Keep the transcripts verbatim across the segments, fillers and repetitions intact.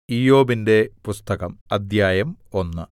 ഇയ്യോബിന്റെ പുസ്തകം അദ്ധ്യായം ഒന്ന്.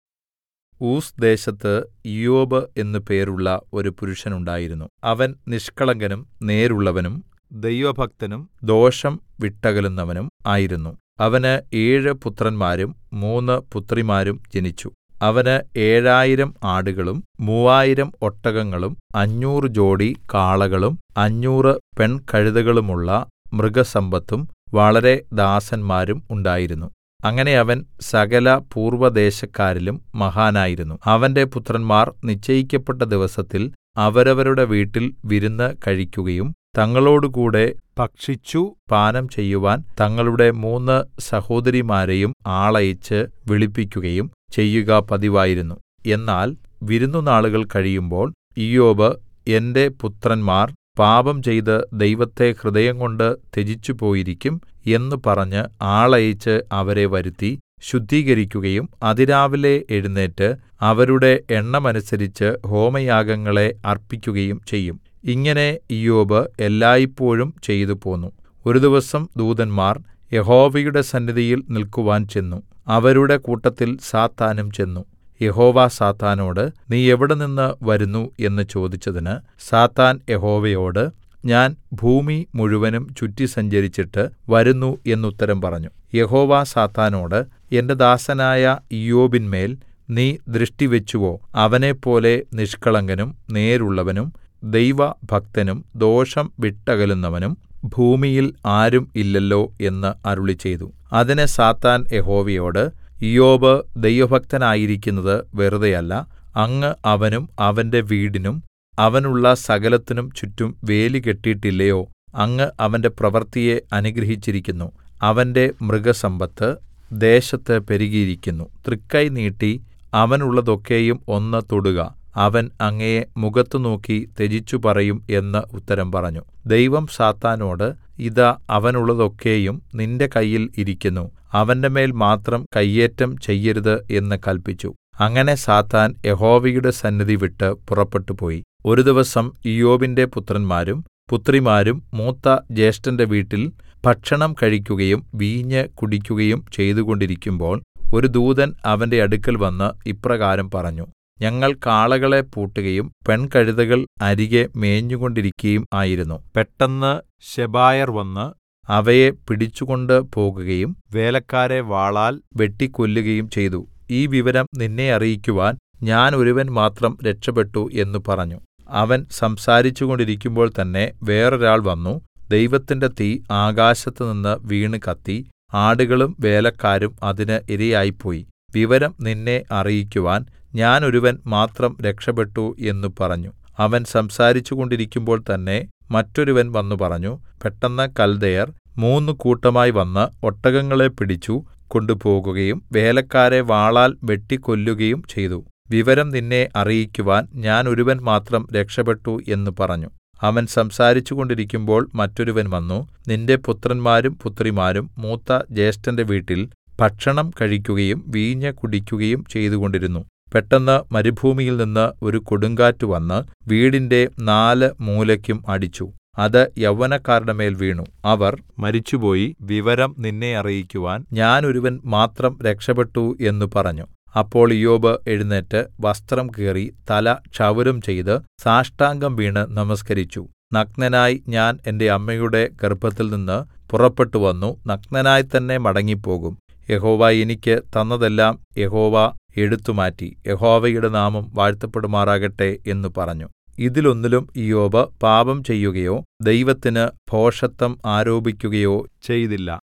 ഊസ് ദേശത്ത് ഇയ്യോബ് എന്നു പേരുള്ള ഒരു പുരുഷനുണ്ടായിരുന്നു. അവൻ നിഷ്കളങ്കനും നേരുള്ളവനും ദൈവഭക്തനും ദോഷം വിട്ടകലുന്നവനും ആയിരുന്നു. അവന് ഏഴ് പുത്രന്മാരും മൂന്ന് പുത്രിമാരും ജനിച്ചു. അവന് ഏഴായിരം ആടുകളും മൂവായിരം ഒട്ടകങ്ങളും അഞ്ഞൂറ് ജോടി കാളകളും അഞ്ഞൂറ് പെൺകഴുതകളുമുള്ള മൃഗസമ്പത്തും വളരെ ദാസന്മാരും ഉണ്ടായിരുന്നു. അങ്ങനെ അവൻ സകല പൂർവ്വദേശക്കാരിലും മഹാനായിരുന്നു. അവന്റെ പുത്രന്മാർ നിശ്ചയിക്കപ്പെട്ട ദിവസത്തിൽ അവരവരുടെ വീട്ടിൽ വിരുന്ന് കഴിക്കുകയും തങ്ങളോടുകൂടെ ഭക്ഷിച്ചു പാനം ചെയ്യുവാൻ തങ്ങളുടെ മൂന്ന് സഹോദരിമാരെയും ആളയച്ച് വിളിപ്പിക്കുകയും ചെയ്യുക പതിവായിരുന്നു. എന്നാൽ വിരുന്നുനാളുകൾ കഴിയുമ്പോൾ ഇയ്യോബ് എന്റെ പുത്രന്മാർ പാപം ചെയ്ത് ദൈവത്തെ ഹൃദയംകൊണ്ട് ത്യജിച്ചുപോയിരിക്കും എന്ന് പറഞ്ഞ് ആളയച്ച് അവരെ വരുത്തി ശുദ്ധീകരിക്കുകയും അതിരാവിലെ എഴുന്നേറ്റ് അവരുടെ എണ്ണമനുസരിച്ച് ഹോമയാഗങ്ങളെ അർപ്പിക്കുകയും ചെയ്യും. ഇങ്ങനെ ഇയ്യോബ് എല്ലായ്പോഴും ചെയ്തുപോന്നു. ഒരു ദിവസം ദൂതന്മാർ യഹോവയുടെ സന്നിധിയിൽ നിൽക്കുവാൻ ചെന്നു. അവരുടെ കൂട്ടത്തിൽ സാത്താനും ചെന്നു. യഹോവ സാത്താനോട്, നീ എവിടെനിന്ന് വരുന്നു എന്ന് ചോദിച്ചതിന് സാത്താൻ യഹോവയോട്, ഞാൻ ഭൂമി മുഴുവനും ചുറ്റി സഞ്ചരിച്ചിട്ട് വരുന്നു എന്നുത്തരം പറഞ്ഞു. യഹോവ സാത്താനോട്, എന്റെ ദാസനായ ഇയ്യോബിന്മേൽ നീ ദൃഷ്ടിവെച്ചുവോ? അവനെപ്പോലെ നിഷ്കളങ്കനും നേരുള്ളവനും ദൈവഭക്തനും ദോഷം വിട്ടകലുന്നവനും ഭൂമിയിൽ ആരും ഇല്ലല്ലോ എന്ന് അരുളിച്ചെയ്തു. അതിന് സാത്താൻ യഹോവയോട്, ഇയ്യോബ് ദൈവഭക്തനായിരിക്കുന്നത് വെറുതെയല്ല. അങ്ങ് അവനും അവന്റെ വീടിനും അവനുള്ള സകലത്തിനും ചുറ്റും വേലി കെട്ടിയിട്ടില്ലയോ? അങ്ങ് അവന്റെ പ്രവൃത്തിയെ അനുഗ്രഹിച്ചിരിക്കുന്നു. അവന്റെ മൃഗസമ്പത്ത് ദേശത്ത് പെരുകിയിരിക്കുന്നു. തൃക്കൈ നീട്ടി അവനുള്ളതൊക്കെയും ഒന്ന് തൊടുക. അവൻ അങ്ങയെ മുഖത്തു നോക്കി ത്യജിച്ചു പറയും എന്ന് ഉത്തരം പറഞ്ഞു. ദൈവം സാത്താനോട്, ഇതാ അവനുള്ളതൊക്കെയും നിന്റെ കയ്യിൽ ഇരിക്കുന്നു. അവന്റെമേൽ മാത്രം കയ്യേറ്റം ചെയ്യരുത് എന്ന് കല്പിച്ചു. അങ്ങനെ സാത്താൻ യഹോവയുടെ സന്നിധി വിട്ട് പുറപ്പെട്ടുപോയി. ഒരു ദിവസം ഇയ്യോബിന്റെ പുത്രന്മാരും പുത്രിമാരും മൂത്ത ജ്യേഷ്ഠന്റെ വീട്ടിൽ ഭക്ഷണം കഴിക്കുകയും വീഞ്ഞ് കുടിക്കുകയും ചെയ്തുകൊണ്ടിരിക്കുമ്പോൾ ഒരു ദൂതൻ അവന്റെ അടുക്കൽ വന്ന് ഇപ്രകാരം പറഞ്ഞു. ഞങ്ങൾ കാളകളെ പൂട്ടുകയും പെൺകഴുതകൾ അരികെ മേഞ്ഞുകൊണ്ടിരിക്കയും ആയിരുന്നു. പെട്ടെന്ന് ശെബായർ വന്ന് അവയെ പിടിച്ചുകൊണ്ട് പോകുകയും വേലക്കാരെ വാളാൽ വെട്ടിക്കൊല്ലുകയും ചെയ്തു. ഈ വിവരം നിന്നെ അറിയിക്കുവാൻ ഞാൻ ഒരുവൻ മാത്രം രക്ഷപ്പെട്ടു എന്ന് പറഞ്ഞു. അവൻ സംസാരിച്ചുകൊണ്ടിരിക്കുമ്പോൾ തന്നെ വേറൊരാൾ വന്നു. ദൈവത്തിന്റെ തീ ആകാശത്തുനിന്ന് വീണ് കത്തി ആടുകളും വേലക്കാരും അതിന് ഇരയായിപ്പോയി. വിവരം നിന്നെ അറിയിക്കുവാൻ ഞാൻ ഒരുവൻ മാത്രം രക്ഷപ്പെട്ടു എന്ന് പറഞ്ഞു. അവൻ സംസാരിച്ചുകൊണ്ടിരിക്കുമ്പോൾ തന്നെ മറ്റൊരുവൻ വന്നു പറഞ്ഞു. പെട്ടെന്ന് കൽദയർ മൂന്ന് കൂട്ടമായി വന്ന് ഒട്ടകങ്ങളെ പിടിച്ചു കൊണ്ടുപോകുകയും വേലക്കാരെ വാളാൽ വെട്ടിക്കൊല്ലുകയും ചെയ്തു. വിവരം നിന്നെ അറിയിക്കുവാൻ ഞാൻ ഒരുവൻ മാത്രം രക്ഷപ്പെട്ടു എന്ന് പറഞ്ഞു. അവൻ സംസാരിച്ചുകൊണ്ടിരിക്കുമ്പോൾ മറ്റൊരുവൻ വന്നു. നിന്റെ പുത്രന്മാരും പുത്രിമാരും മൂത്ത ജ്യേഷ്ഠന്റെ വീട്ടിൽ ഭക്ഷണം കഴിക്കുകയും വീഞ്ഞ് കുടിക്കുകയും ചെയ്തുകൊണ്ടിരുന്നു. പെട്ടെന്ന് മരുഭൂമിയിൽ നിന്ന് ഒരു കൊടുങ്കാറ്റ് വന്ന് വീടിന്റെ നാല് മൂലയ്ക്കും അടിച്ചു. അത് യൗവനക്കാരുടെ മേൽ വീണു. അവർ മരിച്ചുപോയി. വിവരം നിന്നെ അറിയിക്കുവാൻ ഞാൻ ഒരുവൻ മാത്രം രക്ഷപ്പെട്ടു എന്ന് പറഞ്ഞു. അപ്പോൾ ഇയ്യോബ് എഴുന്നേറ്റ് വസ്ത്രം കീറി തല ക്ഷൗരം ചെയ്ത് സാഷ്ടാംഗം വീണ് നമസ്കരിച്ചു. നഗ്നനായി ഞാൻ എന്റെ അമ്മയുടെ ഗർഭത്തിൽ നിന്ന് പുറപ്പെട്ടു വന്നു. നഗ്നനായി തന്നെ മടങ്ങിപ്പോകും. യഹോവ എനിക്ക് തന്നതെല്ലാം യഹോവ എടുത്തുമാറ്റി. യഹോവയുടെ നാമം വാഴ്ത്തപ്പെടുമാറാകട്ടെ എന്ന് പറഞ്ഞു. ഇതിലൊന്നിലും ഇയ്യോബ് പാപം ചെയ്യുകയോ ദൈവത്തിന് ഭോഷത്തം ആരോപിക്കുകയോ ചെയ്തില്ല.